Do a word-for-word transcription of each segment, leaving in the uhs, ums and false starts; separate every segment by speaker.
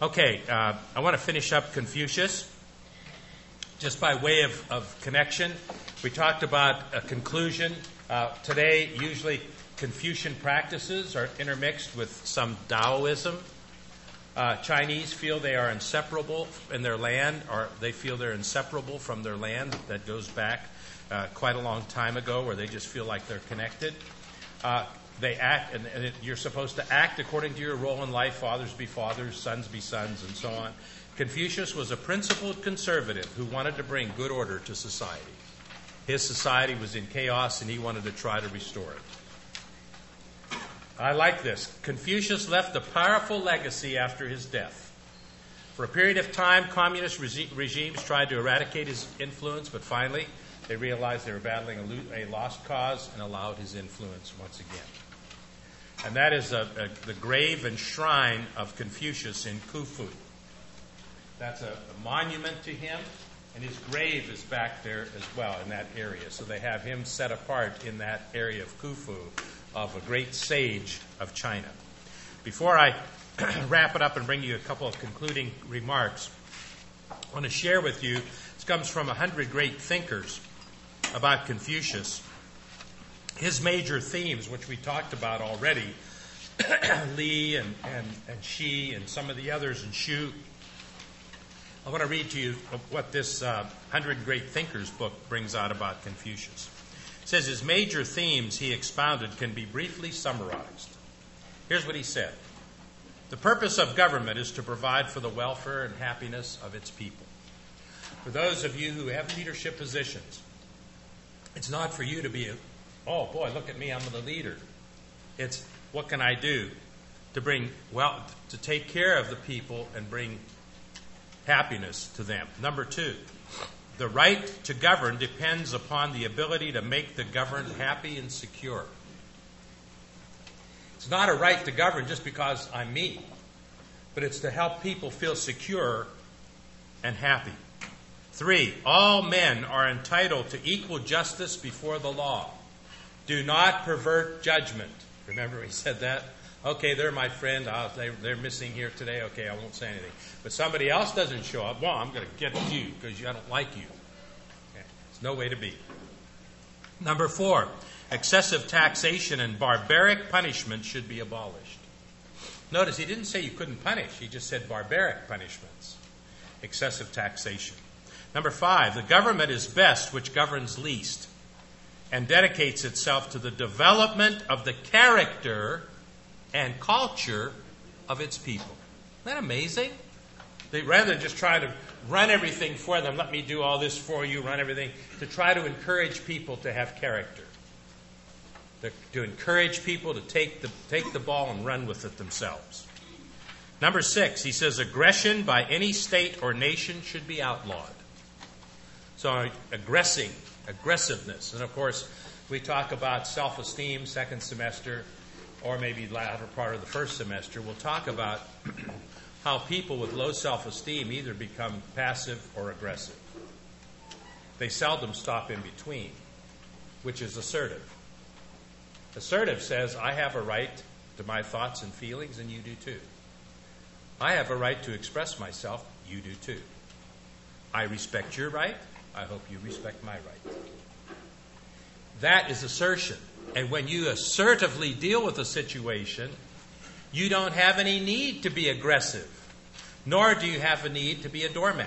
Speaker 1: Okay, uh, I want to finish up Confucius. Just by way of, of connection, we talked about a conclusion. Uh, today, usually Confucian practices are intermixed with some Taoism. Uh, Chinese feel they are inseparable in their land, or they feel they're inseparable from their land that goes back uh, quite a long time ago, where they just feel like they're connected. Uh, they act, and, and it, you're supposed to act according to your role in life. Fathers be fathers, sons be sons, and so on. Confucius was a principled conservative who wanted to bring good order to society. His society was in chaos, and he wanted to try to restore it. I like this. Confucius left a powerful legacy after his death. For a period of time, communist regi- regimes tried to eradicate his influence, but finally they realized they were battling a, lo- a lost cause and allowed his influence once again. And that is a, a, the grave and shrine of Confucius in Khufu. That's a, a monument to him, and his grave is back there as well in that area. So they have him set apart in that area of Khufu, of a great sage of China. Before I wrap it up and bring you a couple of concluding remarks, I want to share with you, this comes from a hundred great thinkers about Confucius. His major themes, which we talked about already, Li and, and, and Xi and some of the others, and Xu. I want to read to you what this uh, Hundred Great Thinkers book brings out about Confucius. It says his major themes he expounded can be briefly summarized. Here's what he said. The purpose of government is to provide for the welfare and happiness of its people. For those of you who have leadership positions, it's not for you to be a, oh boy, look at me, I'm the leader. It's what can I do to bring, well, to take care of the people and bring happiness to them. Number two, the right to govern depends upon the ability to make the governed happy and secure. It's not a right to govern just because I'm me, but it's to help people feel secure and happy. Three, all men are entitled to equal justice before the law. Do not pervert judgment. Remember he said that? Okay, they're my friend. Uh, they, they're missing here today. Okay, I won't say anything. But somebody else doesn't show up. Well, I'm going to get you because I don't like you. Okay. It's no way to be. Number four, excessive taxation and barbaric punishment should be abolished. Notice he didn't say you couldn't punish. He just said barbaric punishments. Excessive taxation. Number five, the government is best which governs least and dedicates itself to the development of the character and culture of its people. Isn't that amazing? They, rather than just try to run everything for them, let me do all this for you, run everything, to try to encourage people to have character. To, to encourage people to take the, take the ball and run with it themselves. Number six, he says aggression by any state or nation should be outlawed. So aggressing, aggressiveness. And of course, we talk about self-esteem second semester, or maybe latter part of the first semester. We'll talk about how people with low self-esteem either become passive or aggressive. They seldom stop in between, which is assertive. Assertive says, I have a right to my thoughts and feelings, and you do too. I have a right to express myself, you do too. I respect your right, I hope you respect my right. That is assertion. And when you assertively deal with a situation, you don't have any need to be aggressive, nor do you have a need to be a doormat.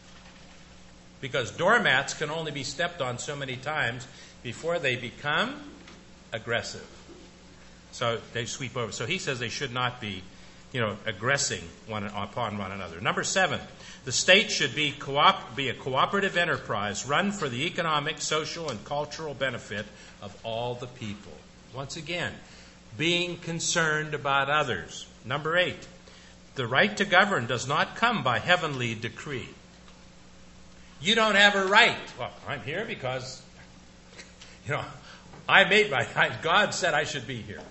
Speaker 1: Because doormats can only be stepped on so many times before they become aggressive. So they sweep over. So he says they should not be, you know, aggressing one upon one another. Number seven, the state should be, coop- be a cooperative enterprise run for the economic, social, and cultural benefit of all the people. Once again, being concerned about others. Number eight, the right to govern does not come by heavenly decree. You don't have a right. Well, I'm here because, you know, I made my, God said I should be here.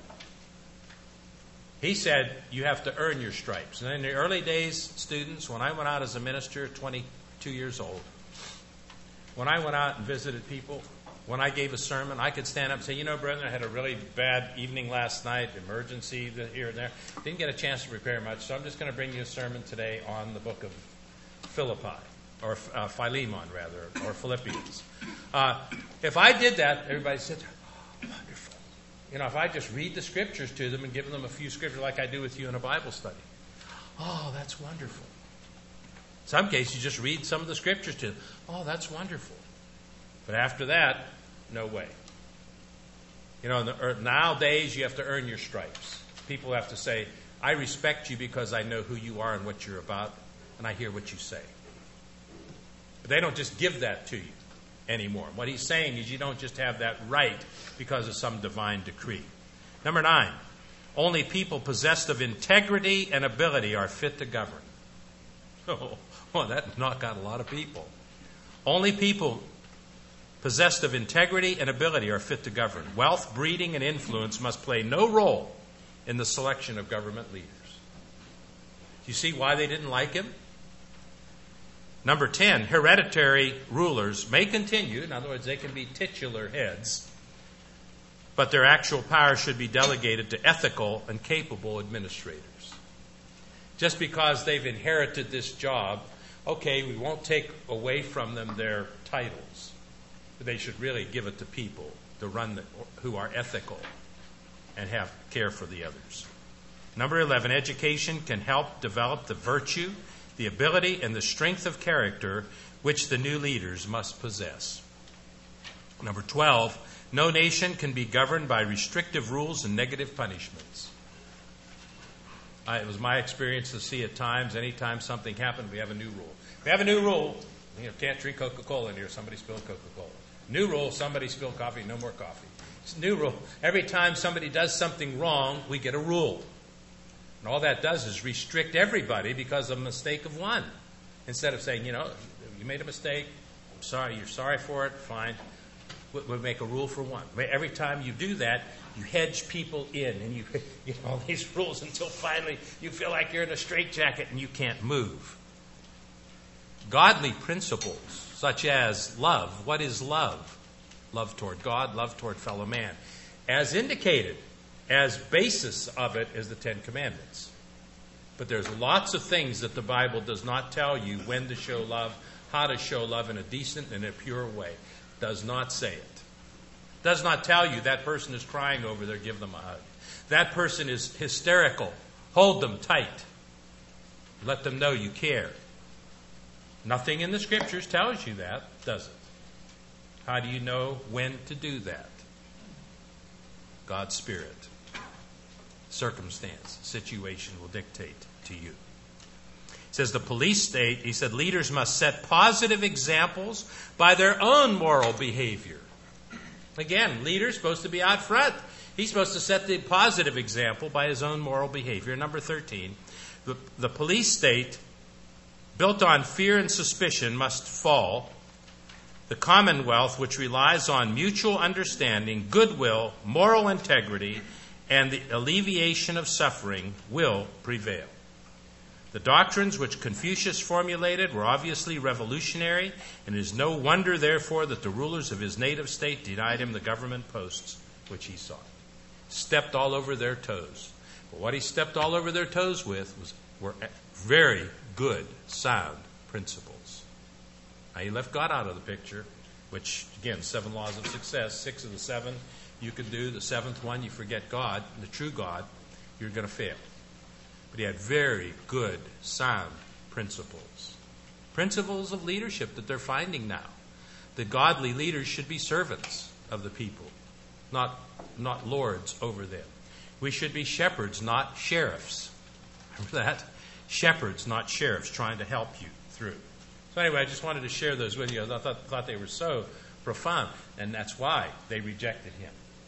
Speaker 1: He said you have to earn your stripes. And in the early days, students, when I went out as a minister, twenty-two years old, when I went out and visited people, when I gave a sermon, I could stand up and say, you know, brethren, I had a really bad evening last night, emergency here and there. Didn't get a chance to prepare much, so I'm just going to bring you a sermon today on the book of Philippi, or uh, Philemon, rather, or Philippians. Uh, if I did that, everybody said, oh, wonderful. You know, if I just read the scriptures to them and give them a few scriptures like I do with you in a Bible study. Oh, that's wonderful. In some cases, you just read some of the scriptures to them. Oh, that's wonderful. But after that, no way. You know, in the, nowadays, you have to earn your stripes. People have to say, I respect you because I know who you are and what you're about, and I hear what you say. But they don't just give that to you anymore. What he's saying is you don't just have that right because of some divine decree. Number nine, only people possessed of integrity and ability are fit to govern. Oh, well, that knocked out a lot of people. Only people possessed of integrity and ability are fit to govern. Wealth, breeding, and influence must play no role in the selection of government leaders. Do you see why they didn't like him? Number ten, hereditary rulers may continue. In other words, they can be titular heads, but their actual power should be delegated to ethical and capable administrators. Just because they've inherited this job, okay, we won't take away from them their titles. But they should really give it to people to run the, who are ethical and have care for the others. Number eleven, education can help develop the virtue, the ability, and the strength of character which the new leaders must possess. Number twelve, no nation can be governed by restrictive rules and negative punishments. I, it was my experience to see at times, anytime something happened, we have a new rule. We have a new rule. You know, can't drink Coca-Cola in here. Somebody spilled Coca-Cola. New rule, somebody spilled coffee, no more coffee. It's a new rule. Every time somebody does something wrong, we get a rule. And all that does is restrict everybody because of a mistake of one. Instead of saying, you know, you made a mistake, I'm sorry, you're sorry for it, fine. We'll make a rule for one. Every time you do that, you hedge people in and you get all these rules until finally you feel like you're in a straitjacket and you can't move. Godly principles, such as love. What is love? Love toward God, love toward fellow man. As indicated, as basis of it is the Ten Commandments. But there's lots of things that the Bible does not tell you when to show love, how to show love in a decent and a pure way. Does not say it. Does not tell you that person is crying over there, give them a hug. That person is hysterical, hold them tight. Let them know you care. Nothing in the Scriptures tells you that, does it? How do you know when to do that? God's Spirit. Circumstance, situation will dictate to you. It says the police state, he said, leaders must set positive examples by their own moral behavior. Again, leader's supposed to be out front. He's supposed to set the positive example by his own moral behavior. Number thirteen, the, the police state built on fear and suspicion must fall. The commonwealth, which relies on mutual understanding, goodwill, moral integrity, and the alleviation of suffering, will prevail. The doctrines which Confucius formulated were obviously revolutionary, and it is no wonder, therefore, that the rulers of his native state denied him the government posts which he sought. Stepped all over their toes. But what he stepped all over their toes with was were very good, sound principles. Now, he left God out of the picture, which, again, seven laws of success, six of the seven you can do. The seventh one, you forget God, the true God, you're going to fail. But he had very good, sound principles. Principles of leadership that they're finding now. The godly leaders should be servants of the people, not, not lords over them. We should be shepherds, not sheriffs. Remember that? Shepherds, not sheriffs, trying to help you through. So anyway, I just wanted to share those with you. I thought, thought they were so profound, and that's why they rejected him.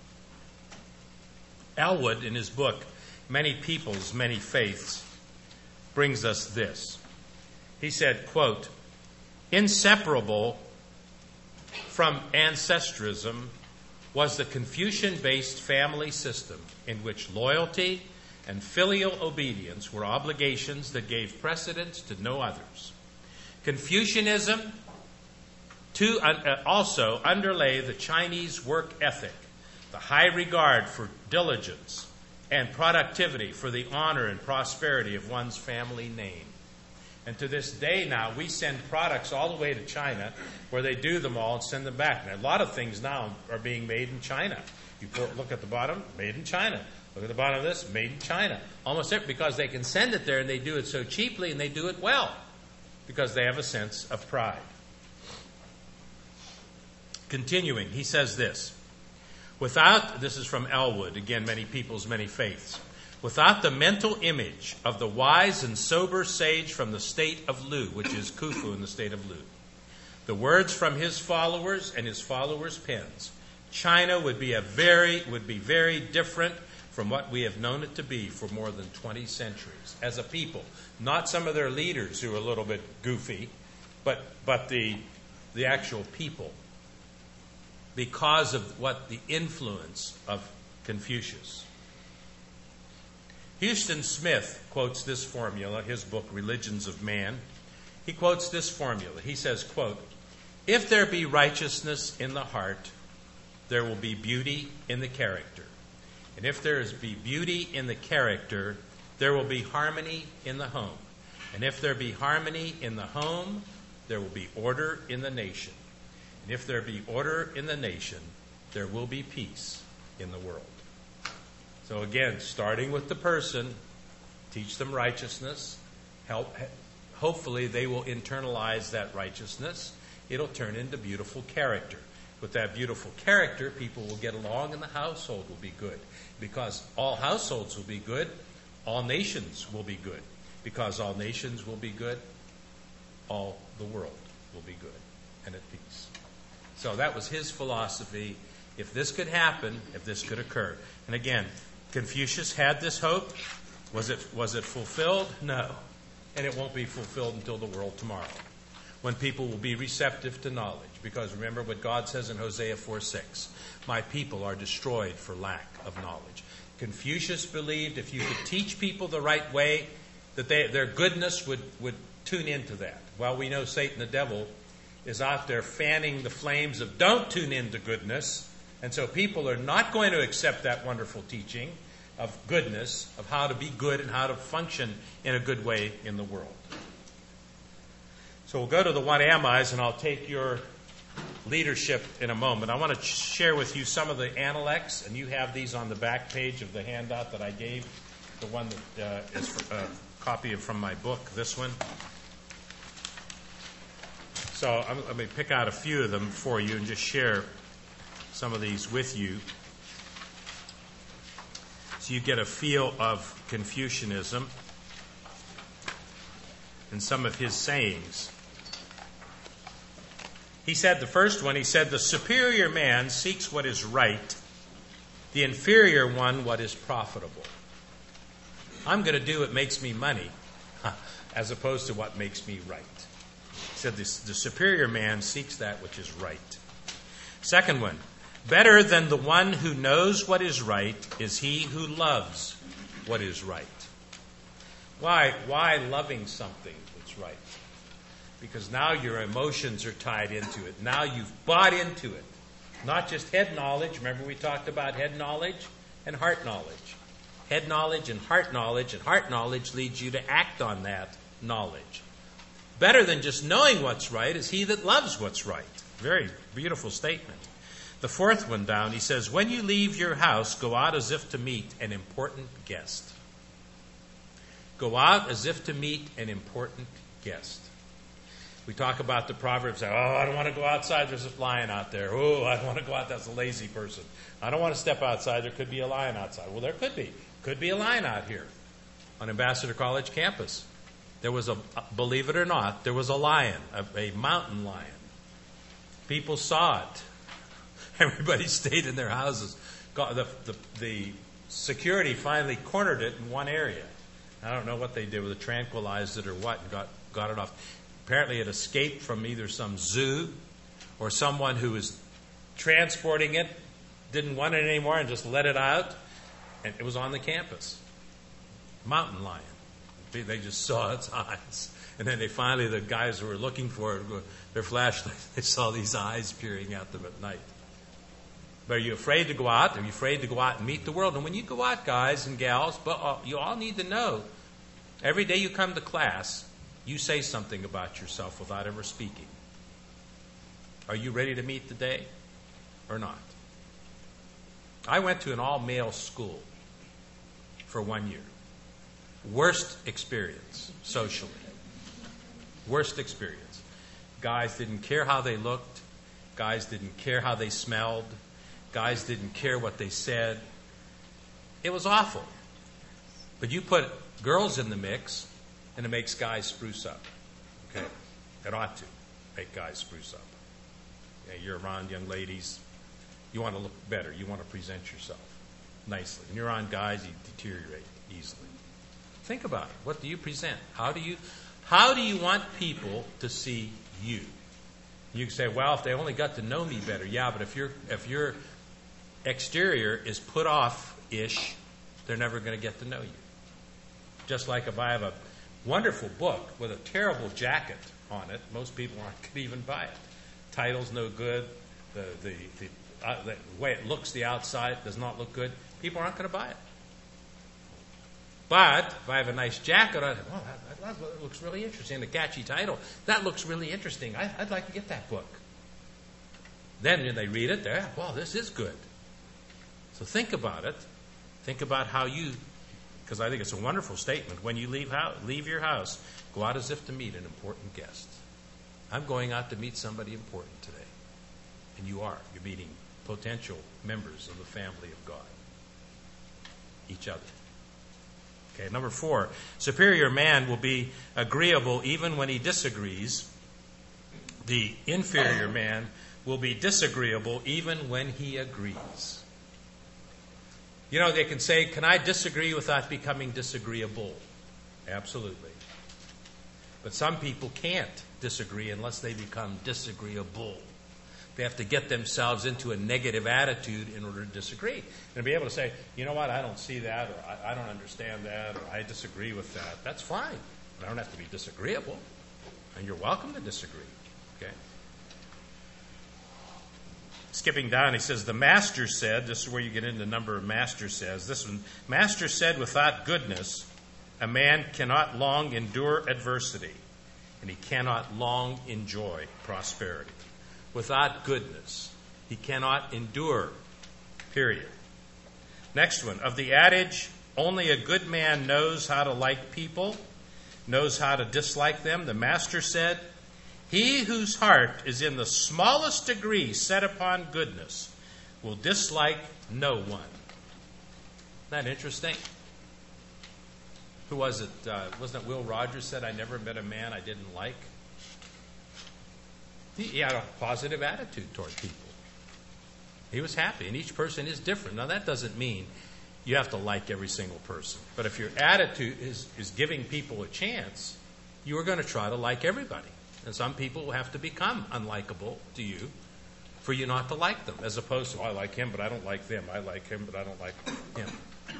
Speaker 1: Elwood, in his book, Many Peoples, Many Faiths, brings us this. He said, quote, inseparable from ancestrism was the Confucian-based family system in which loyalty and filial obedience were obligations that gave precedence to no others. Confucianism To uh, also underlay the Chinese work ethic, the high regard for diligence and productivity for the honor and prosperity of one's family name. And to this day now, we send products all the way to China where they do them all and send them back. And a lot of things now are being made in China. You look at the bottom, made in China. Look at the bottom of this, made in China. Almost every, because they can send it there and they do it so cheaply and they do it well because they have a sense of pride. Continuing, he says this. Without, this is from Elwood, again, Many Peoples, Many Faiths. Without the mental image of the wise and sober sage from the state of Lu, which is Khufu in the state of Lu, the words from his followers and his followers' pens, China would be a very would be very different from what we have known it to be for more than twenty centuries as a people. Not some of their leaders who are a little bit goofy, but but the the actual people, because of what the influence of Confucius. Houston Smith quotes this formula, his book, Religions of Man. He quotes this formula. He says, quote, "If there be righteousness in the heart, there will be beauty in the character. And if there is be beauty in the character, there will be harmony in the home. And if there be harmony in the home, there will be order in the nation. And if there be order in the nation, there will be peace in the world." So again, starting with the person, teach them righteousness. Help, hopefully they will internalize that righteousness. It'll turn into beautiful character. With that beautiful character, people will get along and the household will be good. Because all households will be good, all nations will be good. Because all nations will be good, all the world will be good and at peace. So that was his philosophy. If this could happen, if this could occur. And again, Confucius had this hope. Was it, was it fulfilled? No. And it won't be fulfilled until the world tomorrow, when people will be receptive to knowledge. Because remember what God says in Hosea four six, "My people are destroyed for lack of knowledge." Confucius believed if you could teach people the right way, that they, their goodness would, would tune into that. Well, we know Satan, the devil, is out there fanning the flames of don't tune into goodness. And so people are not going to accept that wonderful teaching of goodness, of how to be good and how to function in a good way in the world. So we'll go to the What Am I's, and I'll take your leadership in a moment. I want to share with you some of the Analects, and you have these on the back page of the handout that I gave, the one that uh, is for, a copy of from my book, this one. So I'm, let me pick out a few of them for you and just share some of these with you, so you get a feel of Confucianism and some of his sayings. He said, the first one, he said, "The superior man seeks what is right, the inferior one what is profitable." I'm going to do what makes me money, as opposed to what makes me right. He said, this, the superior man seeks that which is right. Second one, "Better than the one who knows what is right is he who loves what is right." Why? Why loving something that's right? Because now your emotions are tied into it. Now you've bought into it. Not just head knowledge. Remember we talked about head knowledge and heart knowledge. Head knowledge and heart knowledge, and heart knowledge leads you to act on that knowledge. Better than just knowing what's right is he that loves what's right. Very beautiful statement. The fourth one down, he says, "When you leave your house, go out as if to meet an important guest." Go out as if to meet an important guest. We talk about the Proverbs, oh, I don't want to go outside, there's a lion out there. Oh, I don't want to go out, that's a lazy person. I don't want to step outside, there could be a lion outside. Well, there could be. Could be a lion out here on Ambassador College campus. There was a, believe it or not, there was a lion, a, a mountain lion. People saw it. Everybody stayed in their houses. The, the, the security finally cornered it in one area. I don't know what they did, whether tranquilized it or what, and got, got it off. Apparently it escaped from either some zoo or someone who was transporting it, didn't want it anymore and just let it out, and it was on the campus. Mountain lion. They just saw its eyes. And then they finally, the guys who were looking for it, their flashlight, they saw these eyes peering at them at night. But are you afraid to go out? Are you afraid to go out and meet the world? And when you go out, guys and gals, but uh, you all need to know, every day you come to class, you say something about yourself without ever speaking. Are you ready to meet the day or not? I went to an all-male school for one year. Worst experience socially. Worst experience. Guys didn't care how they looked. Guys didn't care how they smelled. Guys didn't care what they said. It was awful. But you put girls in the mix, and it makes guys spruce up. Okay? It ought to make guys spruce up. Okay, you're around young ladies. You want to look better. You want to present yourself nicely. And you're on guys, you deteriorate easily. Think about it. What do you present? How do you, how do you want people to see you? You can say, well, if they only got to know me better. Yeah, but if your if your exterior is put off-ish, they're never going to get to know you. Just like if I have a wonderful book with a terrible jacket on it, most people aren't going to even buy it. Title's no good. The the the, uh, the way it looks, the outside does not look good. People aren't going to buy it. But if I have a nice jacket on it, oh, that, that looks really interesting. A catchy title. That looks really interesting. I, I'd like to get that book. Then when they read it, they're, well, this is good. So think about it. Think about how you, because I think it's a wonderful statement. When you leave house, leave your house, go out as if to meet an important guest. I'm going out to meet somebody important today. And you are. You're meeting potential members of the family of God. Each other. Okay, number four, superior man will be agreeable even when he disagrees. The inferior man will be disagreeable even when he agrees. You know, they can say, can I disagree without becoming disagreeable? Absolutely. But some people can't disagree unless they become disagreeable. They have to get themselves into a negative attitude in order to disagree. And be able to say, you know what, I don't see that, or I, I don't understand that, or I disagree with that. That's fine. But I don't have to be disagreeable. And you're welcome to disagree. Okay? Skipping down, he says, the master said, this is where you get into the number of master says. This one, master said, without goodness, a man cannot long endure adversity, and he cannot long enjoy prosperity. Without goodness, he cannot endure, period. Next one, of the adage, only a good man knows how to like people, knows how to dislike them, the master said, he whose heart is in the smallest degree set upon goodness will dislike no one. Isn't that interesting? Who was it? Uh, wasn't it Will Rogers said, I never met a man I didn't like? He had a positive attitude toward people. He was happy, and each person is different. Now, that doesn't mean you have to like every single person. But if your attitude is, is giving people a chance, you are going to try to like everybody. And some people will have to become unlikable to you for you not to like them, as opposed to, oh, I like him, but I don't like them. I like him, but I don't like him.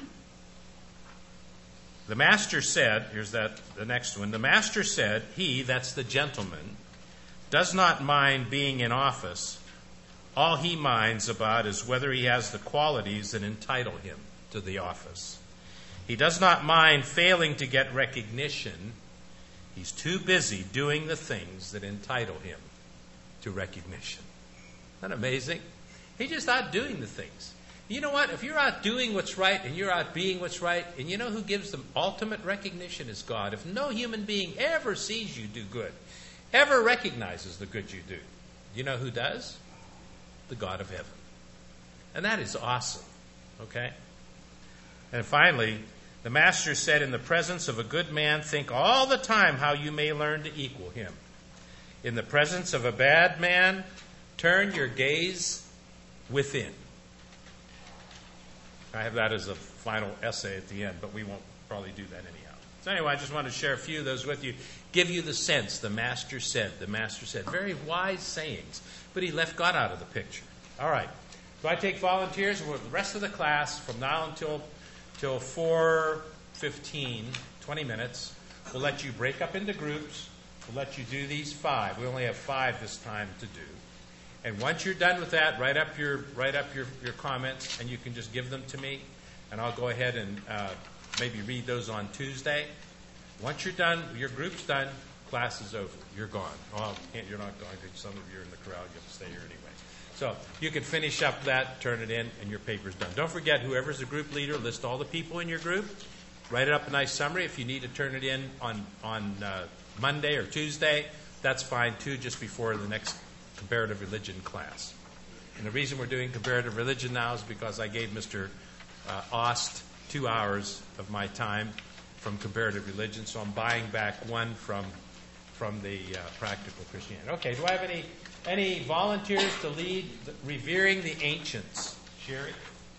Speaker 1: The master said, here's that the next one, the master said, he, that's the gentleman, does not mind being in office. All he minds about is whether he has the qualities that entitle him to the office. He does not mind failing to get recognition. He's too busy doing the things that entitle him to recognition. Isn't that amazing? He's just out doing the things. You know what? If you're out doing what's right and you're out being what's right, and you know who gives the ultimate recognition is God. If no human being ever sees you do good, ever recognizes the good you do, you know who does? The God of heaven. And that is awesome. Okay? And finally, the master said, in the presence of a good man, think all the time how you may learn to equal him. In the presence of a bad man, turn your gaze within. I have that as a final essay at the end, but we won't probably do that anyhow. So anyway, I just wanted to share a few of those with you. Give you the sense, the master said, the master said. Very wise sayings, but he left God out of the picture. All right. So I take volunteers, and the rest of the class from now until, until four fifteen, twenty minutes, we'll let you break up into groups. We'll let you do these five. We only have five this time to do. And once you're done with that, write up your write up your, your comments, and you can just give them to me, and I'll go ahead and uh, maybe read those on Tuesday. Once you're done, your group's done, class is over. You're gone. Well, can't, you're not going. Some of you are in the crowd. You have to stay here anyway. So you can finish up that, turn it in, and your paper's done. Don't forget, whoever's the group leader, list all the people in your group. Write it up a nice summary. If you need to turn it in on, on uh, Monday or Tuesday, that's fine too, just before the next comparative religion class. And the reason we're doing comparative religion now is because I gave Mister Uh, Ost two hours of my time from comparative religion, so I'm buying back one from from the uh, practical Christianity. Okay, do I have any any volunteers to lead the, Revering the Ancients? Sherry?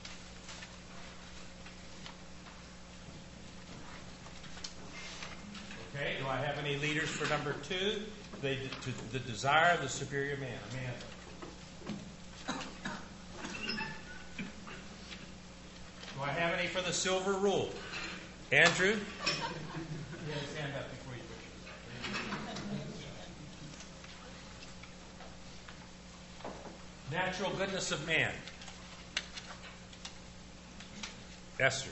Speaker 1: Okay, do I have any leaders for number two? The, to, the desire of the superior man. Amanda. Do I have any for the silver rule? Andrew? Yeah, stand up before you push. Natural goodness of man. Esther.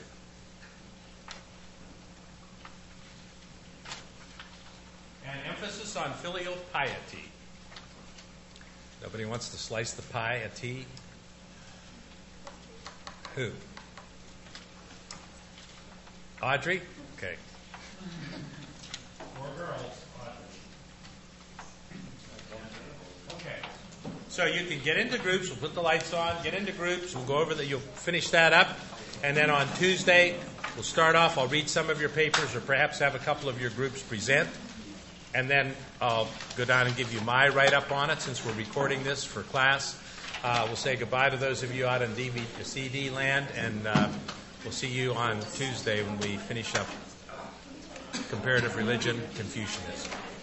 Speaker 1: And emphasis on filial piety. Nobody wants to slice the pie, a T? Who? Audrey? Okay. Four girls. Okay. So you can get into groups. We'll put the lights on. Get into groups. We'll go over that. You'll finish that up. And then on Tuesday, we'll start off. I'll read some of your papers or perhaps have a couple of your groups present. And then I'll go down and give you my write-up on it since we're recording this for class. Uh, we'll say goodbye to those of you out in D V D, C D land, and uh, we'll see you on Tuesday when we finish up comparative religion, Confucianism.